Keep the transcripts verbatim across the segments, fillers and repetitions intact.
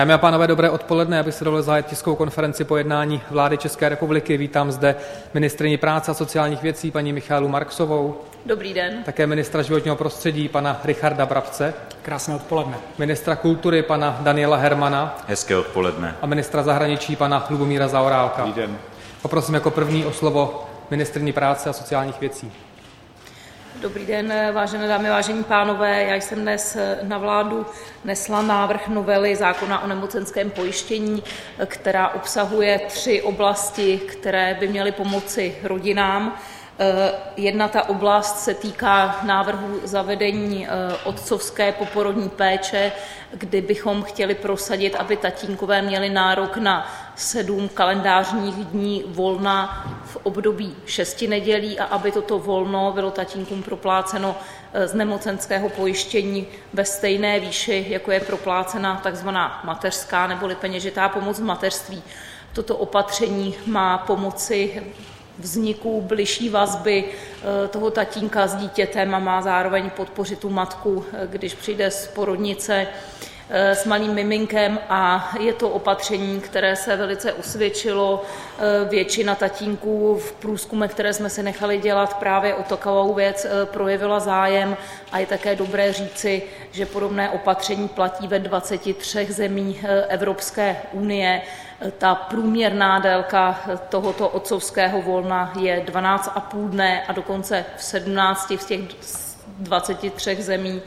Dámy a pánové, dobré odpoledne. Já bych si dovolil zahájit tiskovou konferenci po jednání vlády České republiky. Vítám zde ministryni práce a sociálních věcí paní Michaelu Marksovou. Dobrý den. Také ministra životního prostředí pana Richarda Brabce. Krásné odpoledne. Ministra kultury pana Daniela Hermana. Hezké odpoledne. A ministra zahraničí pana Lubomíra Zaorálka. Dobrý den. Poprosím jako první o slovo ministryni práce a sociálních věcí. Dobrý den, vážené dámy, vážení pánové. Já jsem dnes na vládu nesla návrh novely zákona o nemocenském pojištění, která obsahuje tři oblasti, které by měly pomoci rodinám. Jedna ta oblast se týká návrhu zavedení otcovské poporodní péče, kdy bychom chtěli prosadit, aby tatínkové měli nárok na sedm kalendářních dní volna v období šesti nedělí a aby toto volno bylo tatínkům propláceno z nemocenského pojištění ve stejné výši, jako je proplácena takzvaná mateřská neboli peněžitá pomoc v mateřství. Toto opatření má pomoci vzniku bližší vazby toho tatínka s dítětem a má zároveň podpořit tu matku, když přijde z porodnice s malým miminkem, a je to opatření, které se velice osvědčilo. Většina tatínků v průzkumech, které jsme si nechali dělat právě o takovou věc, projevila zájem a je také dobré říci, že podobné opatření platí ve dvaceti třech zemích Evropské unie. Ta průměrná délka tohoto otcovského volna je dvanáct a půl dne a dokonce v sedmnácti z těch dvaceti třech zemí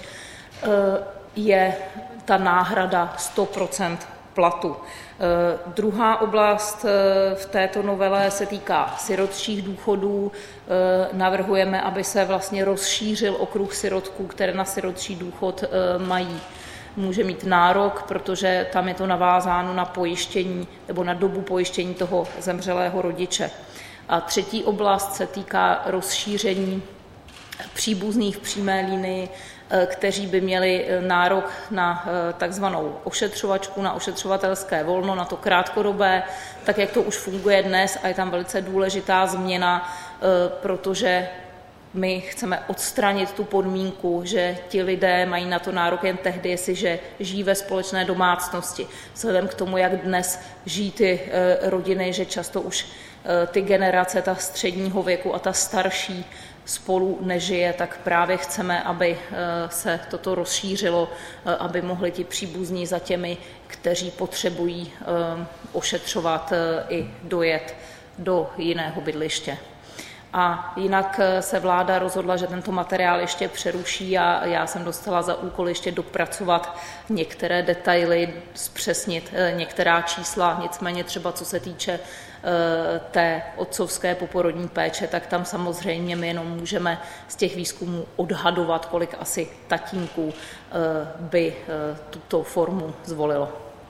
je ta náhrada sto procent platu. Druhá oblast v této novele se týká sirotčích důchodů. Navrhujeme, aby se vlastně rozšířil okruh sirotků, které na sirotčí důchod mají může mít nárok, protože tam je to navázáno na pojištění nebo na dobu pojištění toho zemřelého rodiče. A třetí oblast se týká rozšíření příbuzných v přímé linii, kteří by měli nárok na takzvanou ošetřovačku, na ošetřovatelské volno, na to krátkodobé, tak jak to už funguje dnes, a je tam velice důležitá změna, protože my chceme odstranit tu podmínku, že ti lidé mají na to nárok jen tehdy, jestliže žijí ve společné domácnosti. Vzhledem k tomu, jak dnes žijí ty rodiny, že často už ty generace, ta středního věku a ta starší spolu nežije, tak právě chceme, aby se toto rozšířilo, aby mohli ti příbuzní za těmi, kteří potřebují ošetřovat, i dojet do jiného bydliště. A jinak se vláda rozhodla, že tento materiál ještě přeruší a já jsem dostala za úkol ještě dopracovat některé detaily, zpřesnit některá čísla, nicméně třeba co se týče té otcovské poporodní péče, tak tam samozřejmě my jenom můžeme z těch výzkumů odhadovat, kolik asi tatínků by tuto formu zvolilo.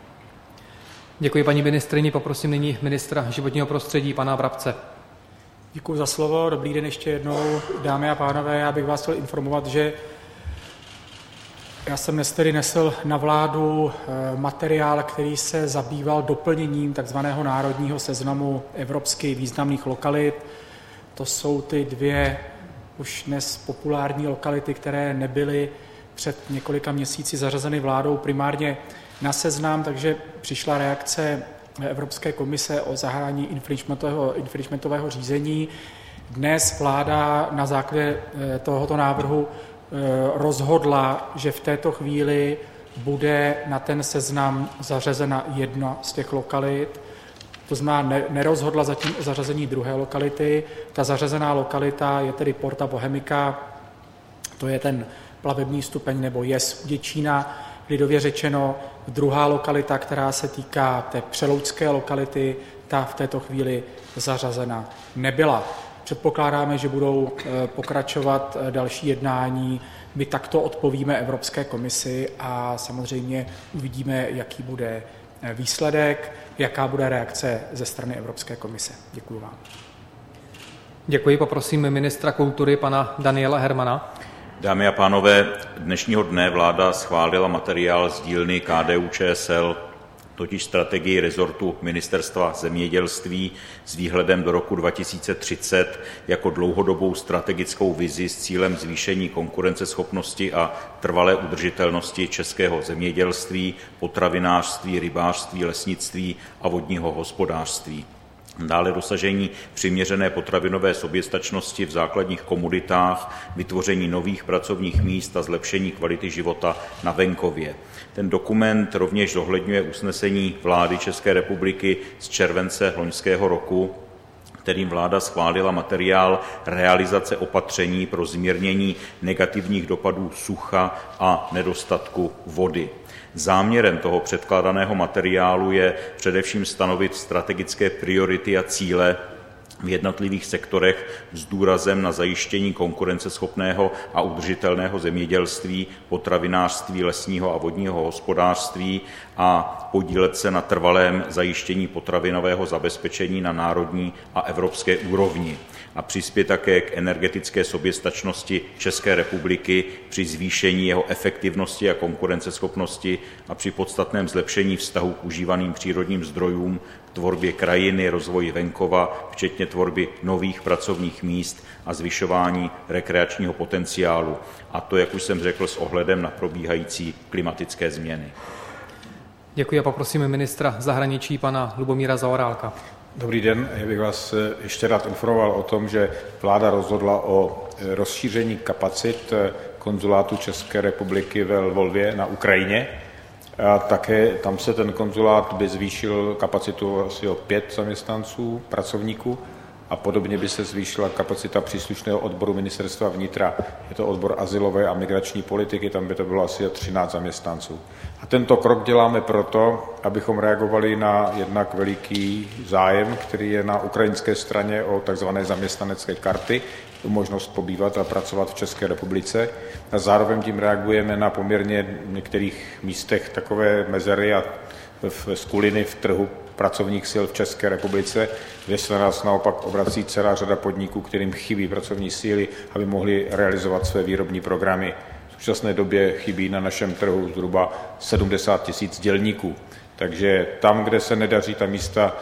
Děkuji paní ministryni, poprosím nyní ministra životního prostředí pana Brabce. Děkuji za slovo, dobrý den ještě jednou, dámy a pánové. Já bych vás chtěl informovat, že já jsem dnes tedy nesl na vládu materiál, který se zabýval doplněním takzvaného národního seznamu evropsky významných lokalit. To jsou ty dvě už dnes populární lokality, které nebyly před několika měsíci zařazeny vládou primárně na seznam, takže přišla reakce Evropské komise o zahájení infringementového, infringementového řízení. Dnes vláda na základě tohoto návrhu rozhodla, že v této chvíli bude na ten seznam zařazena jedna z těch lokalit. To znamená, nerozhodla zatím o zařazení druhé lokality. Ta zařazená lokalita je tedy Porta Bohemica, to je ten plavební stupeň nebo jez u Děčína, lidově řečeno. Druhá lokalita, která se týká té přeloučské lokality, ta v této chvíli zařazena nebyla. Předpokládáme, že budou pokračovat další jednání. My takto odpovíme Evropské komisi a samozřejmě uvidíme, jaký bude výsledek, jaká bude reakce ze strany Evropské komise. Děkuji vám. Děkuji, poprosím ministra kultury pana Daniela Hermana. Dámy a pánové, dnešního dne vláda schválila materiál z dílny K D U Č S L. totiž strategii rezortu Ministerstva zemědělství s výhledem do roku dva tisíce třicet jako dlouhodobou strategickou vizi s cílem zvýšení konkurenceschopnosti a trvalé udržitelnosti českého zemědělství, potravinářství, rybářství, lesnictví a vodního hospodářství. Dále dosažení přiměřené potravinové soběstačnosti v základních komoditách, vytvoření nových pracovních míst a zlepšení kvality života na venkově. Ten dokument rovněž zohledňuje usnesení vlády České republiky z července loňského roku, kterým vláda schválila materiál realizace opatření pro zmírnění negativních dopadů sucha a nedostatku vody. Záměrem toho předkládaného materiálu je především stanovit strategické priority a cíle v jednotlivých sektorech s důrazem na zajištění konkurenceschopného a udržitelného zemědělství, potravinářství, lesního a vodního hospodářství a podílet se na trvalém zajištění potravinového zabezpečení na národní a evropské úrovni a přispět také k energetické soběstačnosti České republiky při zvýšení jeho efektivnosti a konkurenceschopnosti a při podstatném zlepšení vztahu k užívaným přírodním zdrojům, tvorbě krajiny, rozvoji venkova, včetně tvorby nových pracovních míst a zvyšování rekreačního potenciálu. A to, jak už jsem řekl, s ohledem na probíhající klimatické změny. Děkuji a poprosím ministra zahraničí pana Lubomíra Zaorálka. Dobrý den, já bych vás ještě rád informoval o tom, že vláda rozhodla o rozšíření kapacit konzulátu České republiky ve Lvově na Ukrajině. A také tam se ten konzulát by zvýšil kapacitu asi o pět zaměstnanců, pracovníků a podobně by se zvýšila kapacita příslušného odboru ministerstva vnitra. Je to odbor azylové a migrační politiky, tam by to bylo asi třináct zaměstnanců. A tento krok děláme proto, abychom reagovali na jednak veliký zájem, který je na ukrajinské straně o takzvané zaměstnanecké karty, tu možnost pobývat a pracovat v České republice. A zároveň tím reagujeme na poměrně v některých místech takové mezery a v skuliny v trhu pracovních sil v České republice, kde se na nás naopak obrací celá řada podniků, kterým chybí pracovní síly, aby mohli realizovat své výrobní programy. V současné době chybí na našem trhu zhruba sedmdesát tisíc dělníků. Takže tam, kde se nedaří ta místa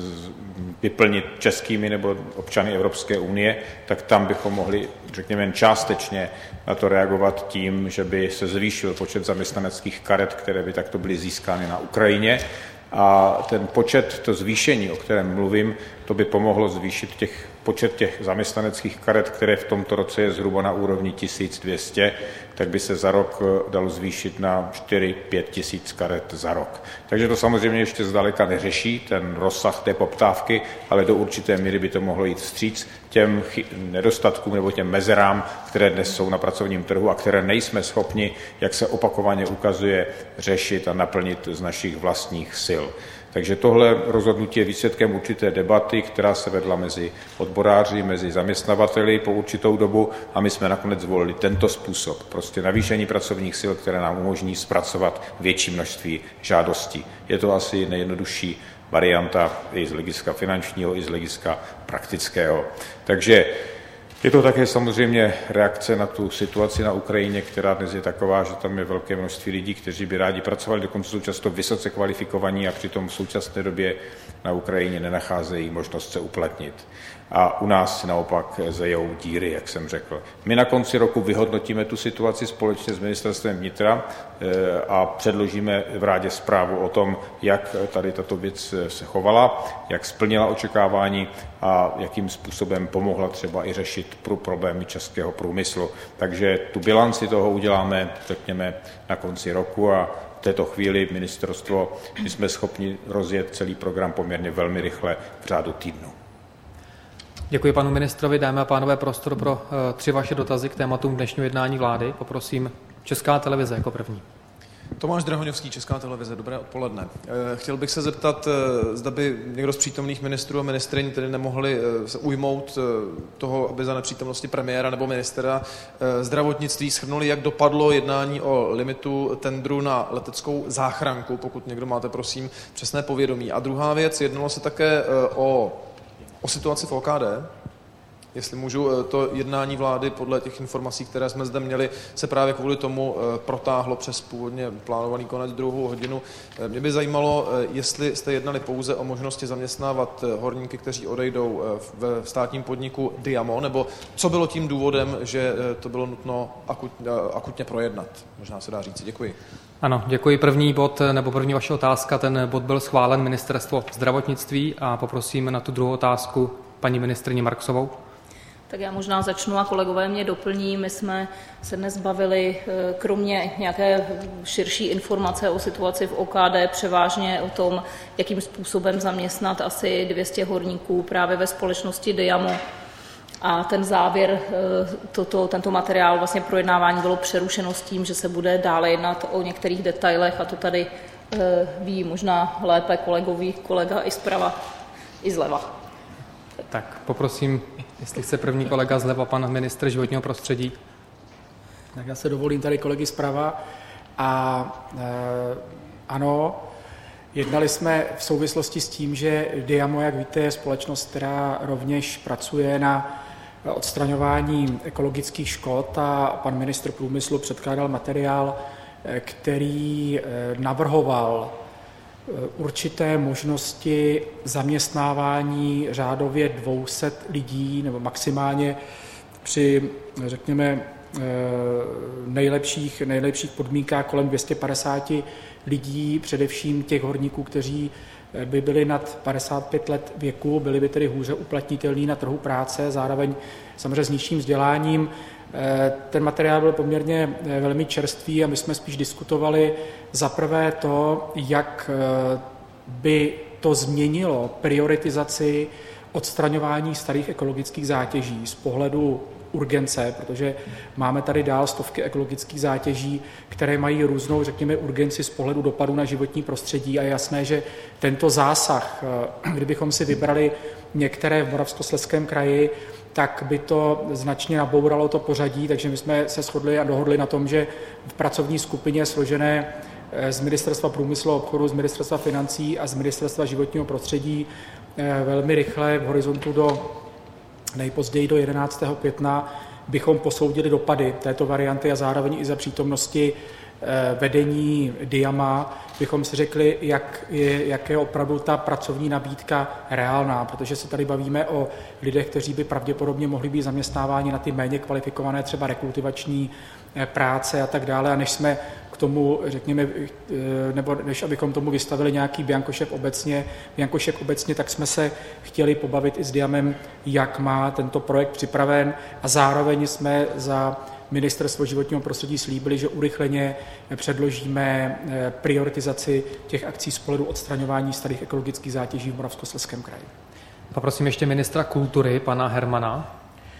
vyplnit českými nebo občany Evropské unie, tak tam bychom mohli, řekněme, jen částečně na to reagovat tím, že by se zvýšil počet zaměstnaneckých karet, které by takto byly získány na Ukrajině. A ten počet, to zvýšení, o kterém mluvím, to by pomohlo zvýšit těch, počet těch zaměstnaneckých karet, které v tomto roce je zhruba na úrovni tisíc dvě stě, tak by se za rok dalo zvýšit na čtyři pět tisíc karet za rok. Takže to samozřejmě ještě zdaleka neřeší ten rozsah té poptávky, ale do určité míry by to mohlo jít vstříc těm nedostatkům nebo těm mezerám, které dnes jsou na pracovním trhu a které nejsme schopni, jak se opakovaně ukazuje, řešit a naplnit z našich vlastních sil. Takže tohle rozhodnutí je výsledkem určité debaty, která se vedla mezi odboráři, mezi zaměstnavateli po určitou dobu a my jsme nakonec zvolili tento způsob. Prostě navýšení pracovních sil, které nám umožní zpracovat větší množství žádostí. Je to asi nejjednodušší varianta i z hlediska finančního, i z hlediska praktického. Takže je to také samozřejmě reakce na tu situaci na Ukrajině, která dnes je taková, že tam je velké množství lidí, kteří by rádi pracovali, dokonce jsou často vysoce kvalifikovaní a přitom v současné době na Ukrajině nenacházejí možnost se uplatnit. A u nás naopak zejou díry, jak jsem řekl. My na konci roku vyhodnotíme tu situaci společně s ministerstvem vnitra a předložíme v rádě zprávu o tom, jak tady tato věc se chovala, jak splnila očekávání a jakým způsobem pomohla třeba i řešit problémy českého průmyslu. Takže tu bilanci toho uděláme, řekněme, na konci roku a v této chvíli ministerstvo, my jsme schopni rozjet celý program poměrně velmi rychle v řádu týdnu. Děkuji panu ministrovi. Dámy a pánové, prostor pro uh, tři vaše dotazy k tématům dnešního jednání vlády. Poprosím Česká televize jako první. Tomáš Drahoňovský, Česká televize, dobré odpoledne. Chtěl bych se zeptat, zda by někdo z přítomných ministrů a ministryň tedy nemohli se ujmout toho, aby za nepřítomnosti premiéra nebo ministra zdravotnictví shrnuli, jak dopadlo jednání o limitu tendru na leteckou záchranku, pokud někdo máte, prosím, přesné povědomí. A druhá věc, jednalo se také o, o situaci v O K D. Jestli můžu, to jednání vlády podle těch informací, které jsme zde měli, se právě kvůli tomu protáhlo přes původně plánovaný konec druhou hodinu. Mě by zajímalo, jestli jste jednali pouze o možnosti zaměstnávat horníky, kteří odejdou v státním podniku Diamo, nebo co bylo tím důvodem, že to bylo nutno akut, akutně projednat? Možná se dá říct. Děkuji. Ano, děkuji. První bod, nebo první vaše otázka, ten bod byl schválen Ministerstvo zdravotnictví a poprosím na tu druhou otázku paní ministryni Marksovou. Tak já možná začnu a kolegové mě doplní. My jsme se dnes bavili, kromě nějaké širší informace o situaci v O K D, převážně o tom, jakým způsobem zaměstnat asi dvě stě horníků právě ve společnosti Diamo. A ten závěr, toto, tento materiál, vlastně projednávání bylo přerušeno s tím, že se bude dále jednat o některých detailech a to tady ví možná lépe kolegoví, kolega i zprava, i zleva. Tak poprosím, jestli chce první kolega zleva, pan ministr životního prostředí. Tak já se dovolím tady kolegy zprava. A e, ano, jednali jsme v souvislosti s tím, že Diamo, jak víte, je společnost, která rovněž pracuje na odstraňování ekologických škod a pan ministr průmyslu předkládal materiál, který navrhoval určité možnosti zaměstnávání řádově dvě stě lidí nebo maximálně při, řekněme, nejlepších, nejlepších podmínkách kolem dvě stě padesát lidí, především těch horníků, kteří by byli nad padesát pět let věku, byli by tedy hůře uplatnitelní na trhu práce, zároveň samozřejmě s nižším vzděláním. Ten materiál byl poměrně velmi čerstvý a my jsme spíš diskutovali za prvé to, jak by to změnilo prioritizaci odstraňování starých ekologických zátěží z pohledu urgence, protože máme tady dál stovky ekologických zátěží, které mají různou, řekněme, urgenci z pohledu dopadu na životní prostředí a je jasné, že tento zásah, kdybychom si vybrali některé v Moravskoslezském kraji, tak by to značně nabouralo to pořadí, takže my jsme se shodli a dohodli na tom, že v pracovní skupině složené z Ministerstva průmyslu a obchodu, z Ministerstva financí a z Ministerstva životního prostředí velmi rychle v horizontu do nejpozději do jedenáctého května bychom posoudili dopady této varianty a zároveň i za přítomnosti vedení Diama bychom si řekli, jak je, jak je opravdu ta pracovní nabídka reálná, protože se tady bavíme o lidech, kteří by pravděpodobně mohli být zaměstnáváni na ty méně kvalifikované třeba rekultivační práce a tak dále. A než jsme k tomu, řekněme, nebo než abychom tomu vystavili nějaký biankošek obecně, biankošek obecně, tak jsme se chtěli pobavit i s Diamem, jak má tento projekt připraven a zároveň jsme za Ministerstvo životního prostředí slíbili, že urychleně předložíme prioritizaci těch akcí z pohledu odstraňování starých ekologických zátěží v Moravskoslezském kraji. Poprosím ještě ministra kultury, pana Hermana.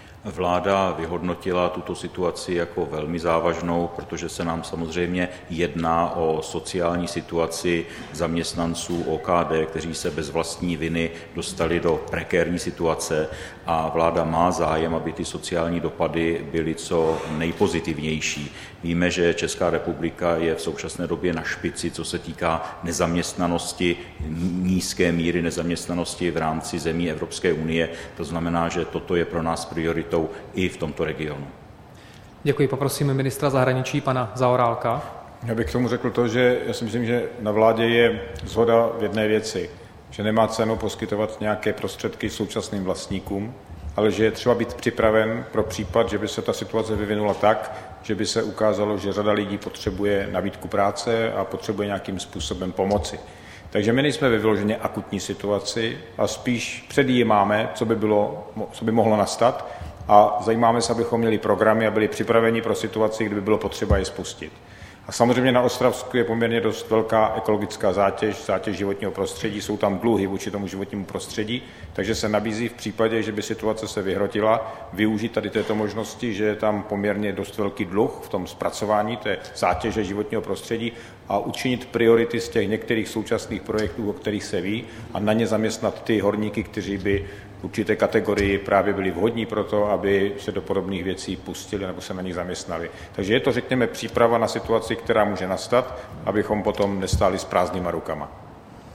Vláda vyhodnotila tuto situaci jako velmi závažnou, protože se nám samozřejmě jedná o sociální situaci zaměstnanců O K D, kteří se bez vlastní viny dostali do prekérní situace a vláda má zájem, aby ty sociální dopady byly co nejpozitivnější. Víme, že Česká republika je v současné době na špici, co se týká nezaměstnanosti, nízké míry nezaměstnanosti v rámci zemí Evropské unie. To znamená, že toto je pro nás prioritou i v tomto regionu. Děkuji. Poprosím ministra zahraničí, pana Zaorálka. Já bych k tomu řekl to, že já si myslím, že na vládě je shoda v jedné věci, že nemá cenu poskytovat nějaké prostředky současným vlastníkům, ale že je třeba být připraven pro případ, že by se ta situace vyvinula tak, že by se ukázalo, že řada lidí potřebuje nabídku práce a potřebuje nějakým způsobem pomoci. Takže my nejsme ve vyloženě akutní situaci a spíš předjímáme, co by, bylo, co by mohlo nastat a zajímáme se, abychom měli programy a byli připraveni pro situaci, kdyby bylo potřeba je spustit. A samozřejmě na Ostravsku je poměrně dost velká ekologická zátěž, zátěž životního prostředí, jsou tam dluhy vůči tomu životnímu prostředí, takže se nabízí v případě, že by situace se vyhrotila, využít tady této možnosti, že je tam poměrně dost velký dluh v tom zpracování té zátěže životního prostředí a učinit priority z těch některých současných projektů, o kterých se ví, a na ně zaměstnat ty horníky, kteří by v určité kategorii právě byli vhodní pro to, aby se do podobných věcí pustili nebo se na nich zaměstnali. Takže je to, řekněme, příprava na situaci, která může nastat, abychom potom nestáli s prázdnýma rukama.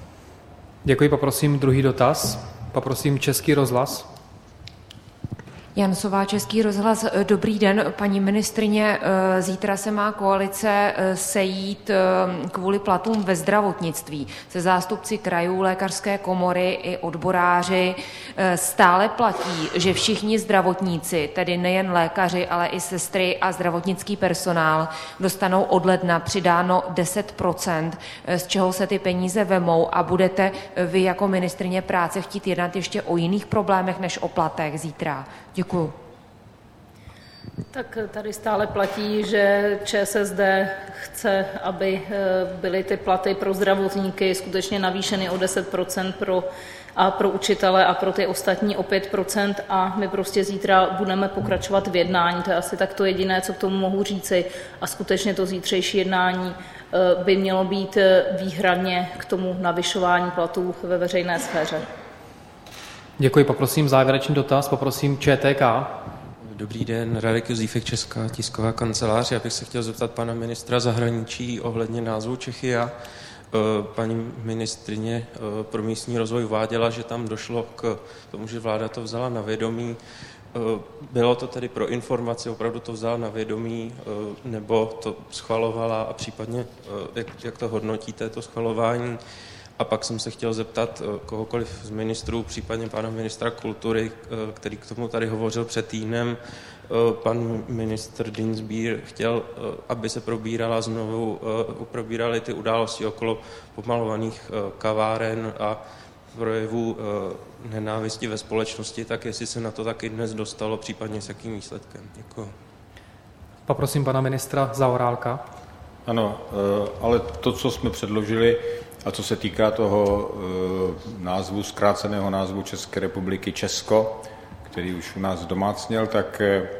Děkuji, poprosím druhý dotaz. Poprosím Český rozhlas. Jansová, Český rozhlas. Dobrý den, paní ministryně. Zítra se má koalice sejít kvůli platům ve zdravotnictví se zástupci krajů, lékařské komory i odboráři. Stále platí, že všichni zdravotníci, tedy nejen lékaři, ale i sestry a zdravotnický personál, dostanou od ledna přidáno deset procent, z čeho se ty peníze vemou, a budete vy jako ministryně práce chtít jednat ještě o jiných problémech než o platech zítra? Děkuju. Tak tady stále platí, že ČSSD chce, aby byly ty platy pro zdravotníky skutečně navýšeny o deset procent pro, a pro učitele a pro ty ostatní o pět procent, a my prostě zítra budeme pokračovat v jednání. To je asi tak to jediné, co k tomu mohu říci, a skutečně to zítřejší jednání by mělo být výhradně k tomu navyšování platů ve veřejné sféře. Děkuji, poprosím závěrečný dotaz, poprosím ČTK. Dobrý den, Radek Jozífek, Česká tisková kancelář. Já bych se chtěl zeptat pana ministra zahraničí ohledně názvu Czechia. Paní ministryně pro místní rozvoj uváděla, že tam došlo k tomu, že vláda to vzala na vědomí. Bylo to tedy pro informaci, opravdu to vzala na vědomí, nebo to schvalovala, a případně jak, jak to hodnotíte, to schvalování? A pak jsem se chtěl zeptat kohokoliv z ministrů, případně pana ministra kultury, který k tomu tady hovořil před týdnem. Pan ministr Dienstbier chtěl, aby se probírala znovu, probíraly ty události okolo pomalovaných kaváren a projevů nenávisti ve společnosti, tak jestli se na to taky dnes dostalo, případně s jakým výsledkem. Děkuji. Poprosím pana ministra Zaorálka. Ano, ale to, co jsme předložili a co se týká toho názvu, zkráceného názvu České republiky Česko, který už u nás domácněl, tak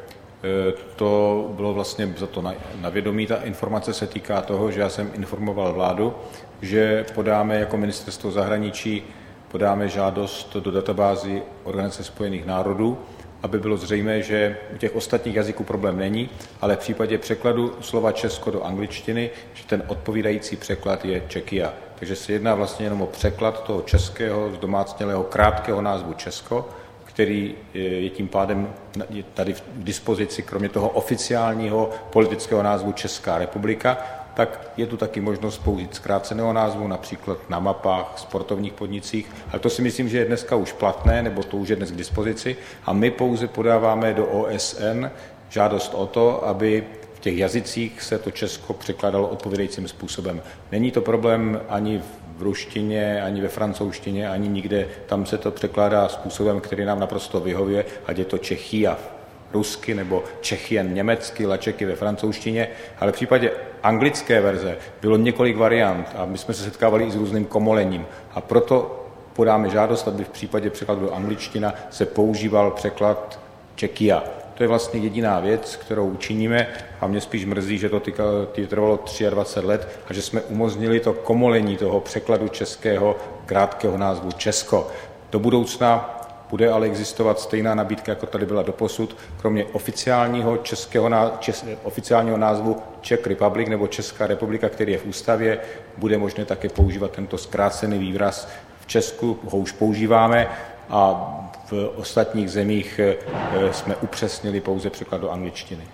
to bylo vlastně za to na vědomí. Ta informace se týká toho, že já jsem informoval vládu, že podáme jako ministerstvo zahraničí podáme žádost do databázy Organizace spojených národů, aby bylo zřejmé, že u těch ostatních jazyků problém není, ale v případě překladu slova Česko do angličtiny, že ten odpovídající překlad je Czechia. Takže se jedná vlastně jenom o překlad toho českého, zdomácnělého krátkého názvu Česko, který je tím pádem tady k dispozici, kromě toho oficiálního politického názvu Česká republika, tak je tu taky možnost použít zkráceného názvu, například na mapách, sportovních podnicích, ale to si myslím, že je dneska už platné, nebo to už je dnes k dispozici, a my pouze podáváme do O S N žádost o to, aby v těch jazycích se to Česko překládalo odpovídajícím způsobem. Není to problém ani v ruštině, ani ve francouzštině, ani nikde, tam se to překládá způsobem, který nám naprosto vyhovuje, ať je to Czechia rusky nebo Čechien německy, lačeky ve francouzštině, ale v případě anglické verze bylo několik variant a my jsme se setkávali i s různým komolením, a proto podáme žádost, aby v případě překladu do angličtina se používal překlad Czechia. To je vlastně jediná věc, kterou učiníme, a mě spíš mrzí, že to týka, tý trvalo dvacet tři let a že jsme umožnili to komolení toho překladu českého krátkého názvu Česko. Do budoucna bude ale existovat stejná nabídka, jako tady byla doposud, kromě oficiálního, českého, čes, oficiálního názvu Czech Republic nebo Česká republika, který je v ústavě, bude možné také používat tento zkrácený výraz. V Česku ho už používáme a v ostatních zemích jsme upřesnili pouze překlad do angličtiny.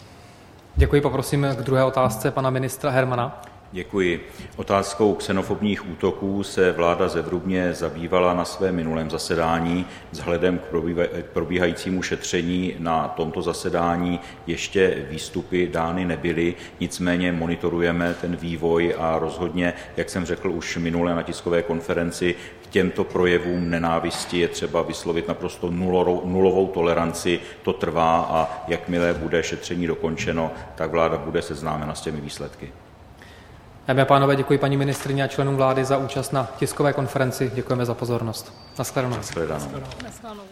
Děkuji, poprosím k druhé otázce pana ministra Hermana. Děkuji. Otázkou xenofobních útoků se vláda zevrubně zabývala na svém minulém zasedání. Vzhledem k probíhajícímu šetření na tomto zasedání ještě výstupy dány nebyly, nicméně monitorujeme ten vývoj a rozhodně, jak jsem řekl už minule na tiskové konferenci, k těmto projevům nenávisti je třeba vyslovit naprosto nulovou toleranci. To trvá a jakmile bude šetření dokončeno, tak vláda bude seznámena s těmi výsledky. Dámy a pánové, děkuji paní ministryni a členům vlády za účast na tiskové konferenci. Děkujeme za pozornost. Naschledanou. Naschledanou.